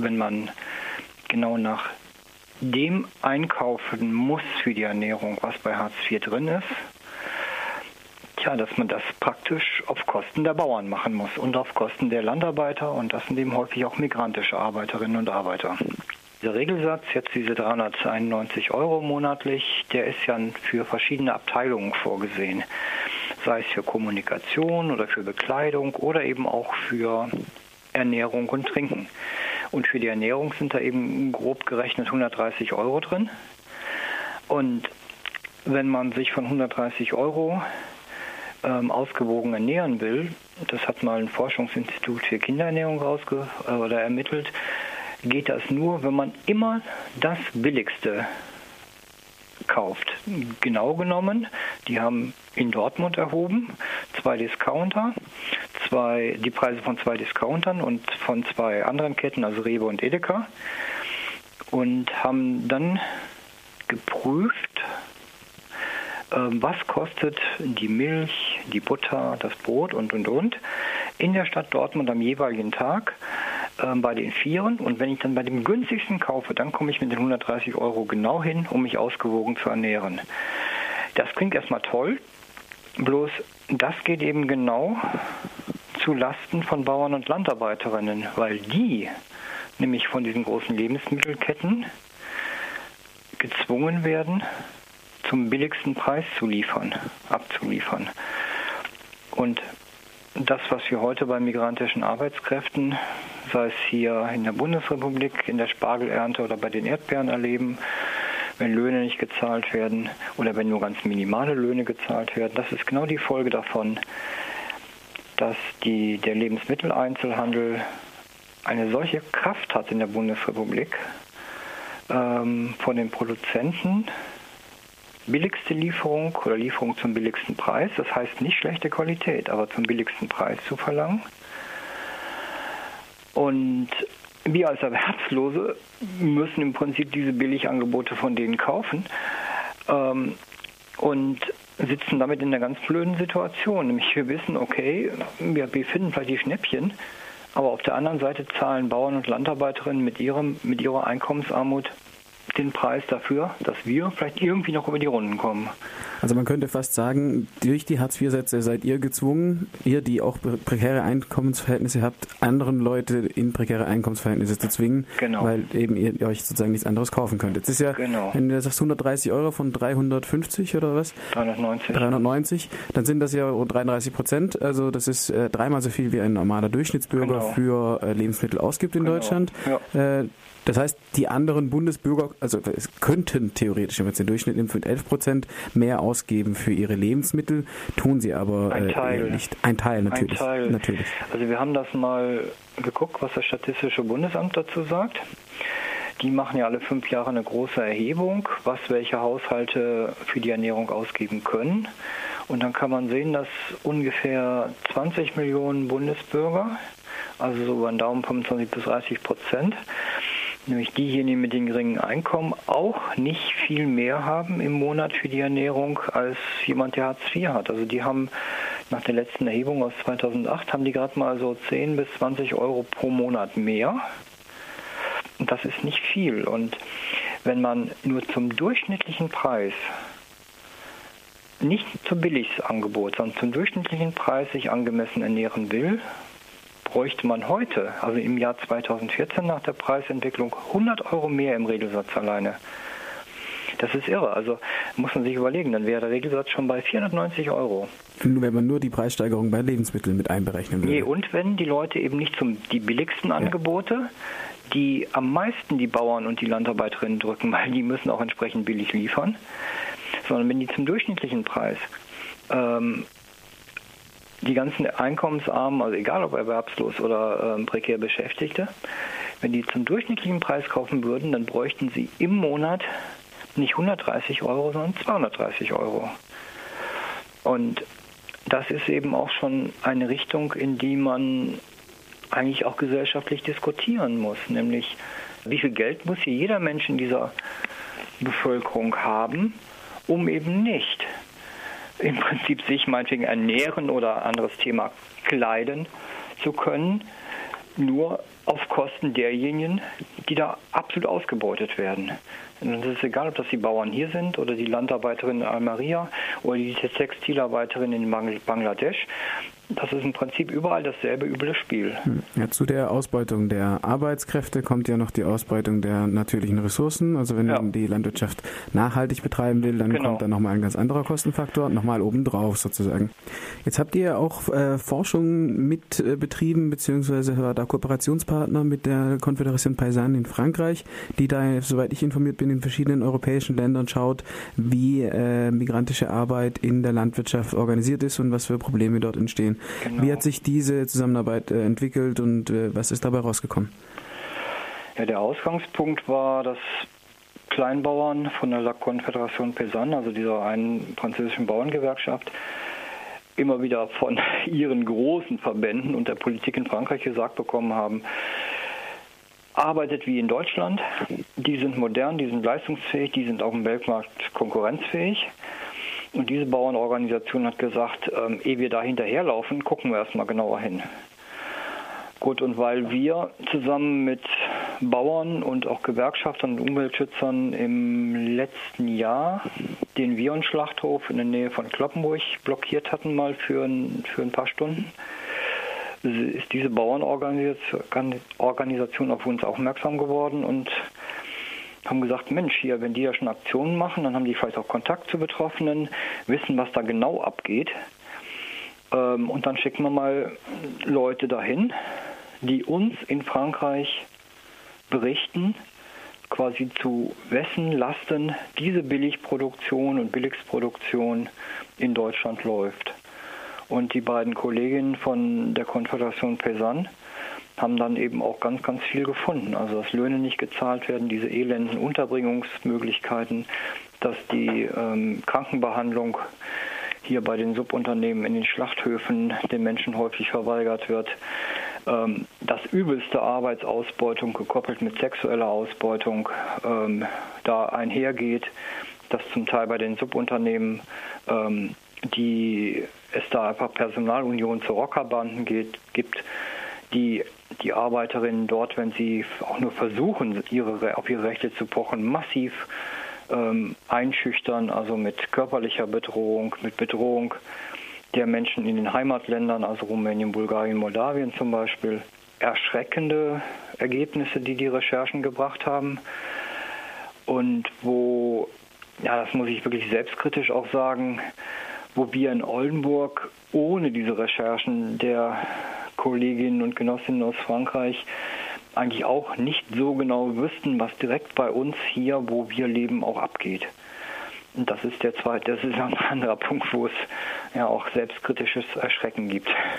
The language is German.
wenn man genau nach dem einkaufen muss für die Ernährung, was bei Hartz IV drin ist, dass man das praktisch auf Kosten der Bauern machen muss und auf Kosten der Landarbeiter, und das sind eben häufig auch migrantische Arbeiterinnen und Arbeiter. Der Regelsatz, jetzt diese 391 € monatlich, der ist ja für verschiedene Abteilungen vorgesehen. Sei es für Kommunikation oder für Bekleidung oder eben auch für Ernährung und Trinken. Und für die Ernährung sind da eben grob gerechnet 130 € drin. Und wenn man sich von 130 € ausgewogen ernähren will, das hat mal ein Forschungsinstitut für Kinderernährung ermittelt, geht das nur, wenn man immer das Billigste kauft. Genau genommen, die haben in Dortmund erhoben, die Preise von 2 Discountern und von 2 anderen Ketten, also Rewe und Edeka, und haben dann geprüft, was kostet die Milch, die Butter, das Brot und in der Stadt Dortmund am jeweiligen Tag bei den Vieren. Und wenn ich dann bei dem günstigsten kaufe, dann komme ich mit den 130 € genau hin, um mich ausgewogen zu ernähren. Das klingt erstmal toll, bloß das geht eben genau zu Lasten von Bauern und Landarbeiterinnen, weil die nämlich von diesen großen Lebensmittelketten gezwungen werden, zum billigsten Preis abzuliefern. Und das, was wir heute bei migrantischen Arbeitskräften, sei es hier in der Bundesrepublik, in der Spargelernte oder bei den Erdbeeren erleben, wenn Löhne nicht gezahlt werden oder wenn nur ganz minimale Löhne gezahlt werden, das ist genau die Folge davon, dass der Lebensmitteleinzelhandel eine solche Kraft hat in der Bundesrepublik, von den Produzenten billigste Lieferung oder Lieferung zum billigsten Preis, das heißt nicht schlechte Qualität, aber zum billigsten Preis zu verlangen. Und wir als Erwerbslose müssen im Prinzip diese Billigangebote von denen kaufen und sitzen damit in einer ganz blöden Situation. Nämlich wir wissen, okay, wir finden vielleicht die Schnäppchen, aber auf der anderen Seite zahlen Bauern und Landarbeiterinnen mit ihrer Einkommensarmut den Preis dafür, dass wir vielleicht irgendwie noch über die Runden kommen. Also man könnte fast sagen, durch die Hartz-IV-Sätze seid ihr gezwungen, ihr, die auch prekäre Einkommensverhältnisse habt, anderen Leute in prekäre Einkommensverhältnisse zu zwingen, weil eben ihr euch sozusagen nichts anderes kaufen könnt. Jetzt ist ja, wenn du sagst 130 € von 350 oder was? 390, dann sind das ja rund 33%, also das ist dreimal so viel wie ein normaler Durchschnittsbürger für Lebensmittel ausgibt in Deutschland. Ja. Das heißt, die anderen Bundesbürger, also es könnten theoretisch, wenn man den Durchschnitt nimmt, mit 11% mehr ausgeben für ihre Lebensmittel, tun sie aber nicht. Ein Teil natürlich. Natürlich. Also wir haben das mal geguckt, was das Statistische Bundesamt dazu sagt. Die machen ja alle 5 Jahre eine große Erhebung, was welche Haushalte für die Ernährung ausgeben können. Und dann kann man sehen, dass ungefähr 20 Millionen Bundesbürger, also so über den Daumen 25-30%, nämlich diejenigen mit den geringen Einkommen, auch nicht viel mehr haben im Monat für die Ernährung als jemand, der Hartz IV hat. Also die haben nach der letzten Erhebung aus 2008, haben die gerade mal so 10 bis 20 € pro Monat mehr. Und das ist nicht viel. Und wenn man nur zum durchschnittlichen Preis, nicht zum Billigangebot, sondern zum durchschnittlichen Preis sich angemessen ernähren will, bräuchte man heute, also im Jahr 2014 nach der Preisentwicklung, 100 € mehr im Regelsatz alleine. Das ist irre. Also muss man sich überlegen, dann wäre der Regelsatz schon bei 490 €. Wenn man nur die Preissteigerung bei Lebensmitteln mit einberechnen würde. Und wenn die Leute eben nicht die billigsten Angebote, die am meisten die Bauern und die Landarbeiterinnen drücken, weil die müssen auch entsprechend billig liefern, sondern wenn die zum durchschnittlichen Preis die ganzen Einkommensarmen, also egal ob erwerbslos oder prekär Beschäftigte, wenn die zum durchschnittlichen Preis kaufen würden, dann bräuchten sie im Monat nicht 130 €, sondern 230 €. Und das ist eben auch schon eine Richtung, in die man eigentlich auch gesellschaftlich diskutieren muss, nämlich wie viel Geld muss hier jeder Mensch in dieser Bevölkerung haben, um eben nicht im Prinzip sich meinetwegen ernähren oder anderes Thema kleiden zu können, nur auf Kosten derjenigen, die da absolut ausgebeutet werden. Und es ist egal, ob das die Bauern hier sind oder die Landarbeiterin in Almeria oder die Textilarbeiterin in Bangladesch. Das ist im Prinzip überall dasselbe üble Spiel. Ja, zu der Ausbeutung der Arbeitskräfte kommt ja noch die Ausbeutung der natürlichen Ressourcen. Also wenn man die Landwirtschaft nachhaltig betreiben will, dann kommt da nochmal ein ganz anderer Kostenfaktor, nochmal obendrauf sozusagen. Jetzt habt ihr auch Forschung mit betrieben, beziehungsweise war da Kooperationspartner mit der Confédération Paysanne in Frankreich, die da, soweit ich informiert bin, in verschiedenen europäischen Ländern schaut, wie migrantische Arbeit in der Landwirtschaft organisiert ist und was für Probleme dort entstehen. Genau. Wie hat sich diese Zusammenarbeit entwickelt und was ist dabei rausgekommen? Ja, der Ausgangspunkt war, dass Kleinbauern von der Confédération Paysanne, also dieser einen französischen Bauerngewerkschaft, immer wieder von ihren großen Verbänden und der Politik in Frankreich gesagt bekommen haben, arbeitet wie in Deutschland, die sind modern, die sind leistungsfähig, die sind auf dem Weltmarkt konkurrenzfähig. Und diese Bauernorganisation hat gesagt, ehe wir da hinterherlaufen, gucken wir erstmal genauer hin. Gut, und weil wir zusammen mit Bauern und auch Gewerkschaftern und Umweltschützern im letzten Jahr den Vion-Schlachthof in der Nähe von Cloppenburg blockiert hatten, mal für ein paar Stunden, ist diese Bauernorganisation auf uns aufmerksam geworden und haben gesagt, Mensch, hier, wenn die ja schon Aktionen machen, dann haben die vielleicht auch Kontakt zu Betroffenen, wissen, was da genau abgeht. Und dann schicken wir mal Leute dahin, die uns in Frankreich berichten, quasi zu wessen Lasten diese Billigproduktion und Billigsproduktion in Deutschland läuft. Und die beiden Kolleginnen von der Confédération Paysanne haben dann eben auch ganz, ganz viel gefunden. Also dass Löhne nicht gezahlt werden, diese elenden Unterbringungsmöglichkeiten, dass die Krankenbehandlung hier bei den Subunternehmen in den Schlachthöfen den Menschen häufig verweigert wird, dass übelste Arbeitsausbeutung gekoppelt mit sexueller Ausbeutung da einhergeht, dass zum Teil bei den Subunternehmen es da einfach Personalunion zu Rockerbanden gibt, die Arbeiterinnen dort, wenn sie auch nur versuchen, auf ihre Rechte zu pochen, massiv einschüchtern, also mit körperlicher Bedrohung, mit Bedrohung der Menschen in den Heimatländern, also Rumänien, Bulgarien, Moldawien zum Beispiel. Erschreckende Ergebnisse, die Recherchen gebracht haben und wo, ja, das muss ich wirklich selbstkritisch auch sagen, wo wir in Oldenburg ohne diese Recherchen der Kolleginnen und Genossinnen aus Frankreich eigentlich auch nicht so genau wüssten, was direkt bei uns hier, wo wir leben, auch abgeht. Und das ist ein anderer Punkt, wo es ja auch selbstkritisches Erschrecken gibt.